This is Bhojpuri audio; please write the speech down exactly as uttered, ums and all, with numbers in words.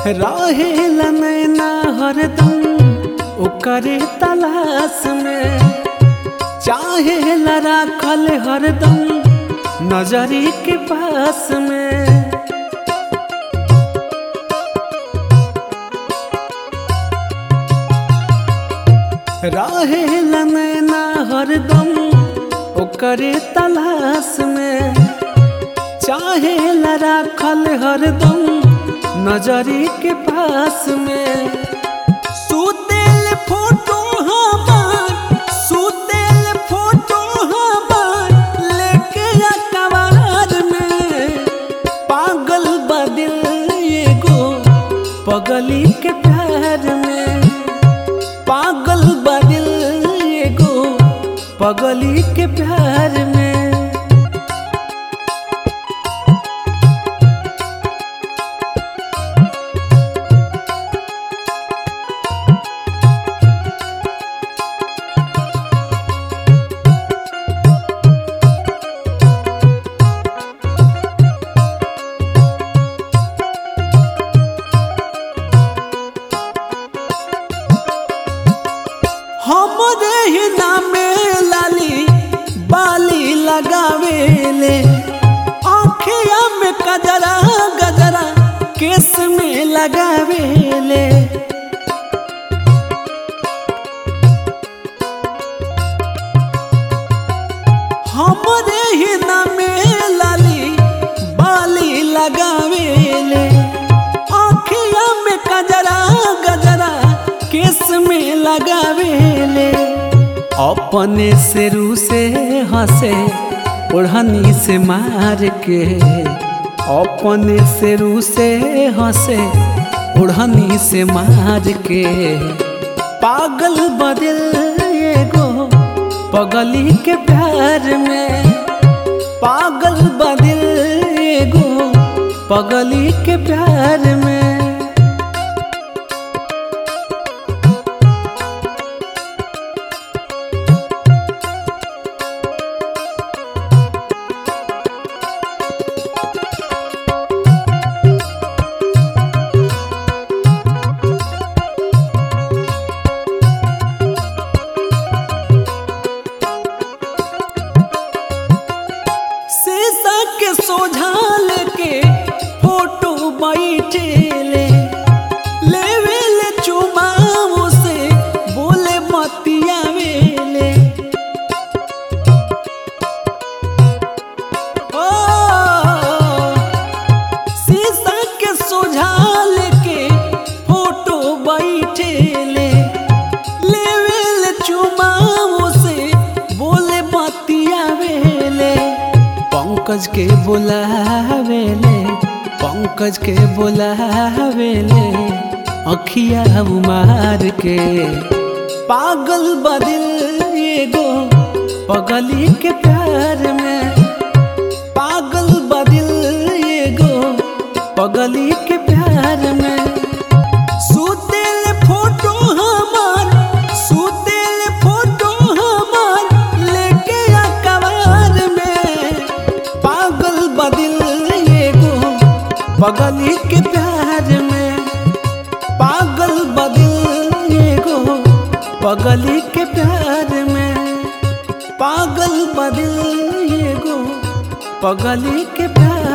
रहेला नैना हरदम ओकरे तलाश में, चाहेला राखल हरदम नजरी के पास में। रहेला नैना हरदम ओकरे तलाश में, चाहेला राखल हरदम नजरी के पास में। सुतेल फोटो हमार सुतेल फोटो हमार लेके अखबार में। पागल बदिल एगो पगली के प्यार में, पागल बदिल एगो पगली के प्यार में। हमरे ही नामे लाली बाली लगावेले, आँखिया में गजरा गजरा केस में लगावेले। हमरे ही नामे लाली बाली लगावेले, आँखिया में गजरा गजरा केस में लगावेले। अपने से रू से हंसे ओढ़नी से मार के, अपने से रू से हंसे ओढ़नी से मार के। पागल बदिल एगो पगली के प्यार में, पागल बदिल एगो पगली के प्यार में। के सोझा लेके फोटो बैठेले, लेवेले चुमाओ से बोले मतियावेले। ओ शीशा के सोझा लेके फोटो बैठेले, लेवेले चुमाओ से बोले मतियावेले। पंकज के बुलावेले, पंकज के बुलावेले, अखिया उमार के। पागल बदिल एगो पगली के प्यार में, पागल बदिल एगो पगली के प्यार में। सुतेल फोटो हमार सुतेल फोटो हमार लेके अखबार में। पागल बदिल एगो पगली के प्यार में, पागल बदिल एगो पगली के प्यार में, पागल बदिल एगो पगली के प्यार।